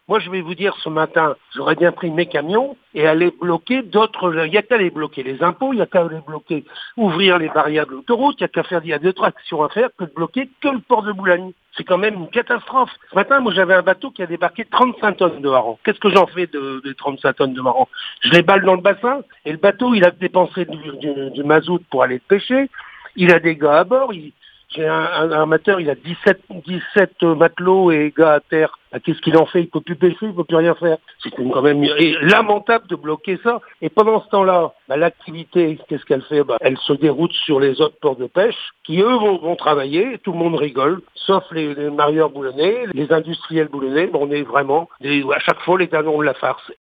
Moi, je vais vous dire, ce matin, j'aurais bien pris mes camions et aller bloquer d'autres. Il n'y a qu'à les bloquer les impôts, il n'y a qu'à les bloquer, ouvrir les barrières de l'autoroute, il n'y a qu'à faire, il y a d'autres actions à faire que de bloquer que le port de Boulogne. C'est quand même une catastrophe. Ce matin, moi, j'avais un bateau qui a débarqué 35 tonnes de hareng. Qu'est-ce que j'en fais de 35 tonnes de hareng? Je les balle dans le bassin et le bateau, il a dépensé du mazout pour aller pêcher. Il a des gars à bord. J'ai un armateur, il a 17 matelots et gars à terre. Bah, qu'est-ce qu'il en fait? Il peut plus pêcher, il peut plus rien faire. C'est quand même lamentable de bloquer ça. Et pendant ce temps-là, bah, l'activité, qu'est-ce qu'elle fait? Bah, elle se déroute sur les autres ports de pêche qui, eux, vont travailler. Et tout le monde rigole, sauf les marieurs boulonnais, les industriels boulonnais. Bon, on est vraiment, à chaque fois, les canons de la farce.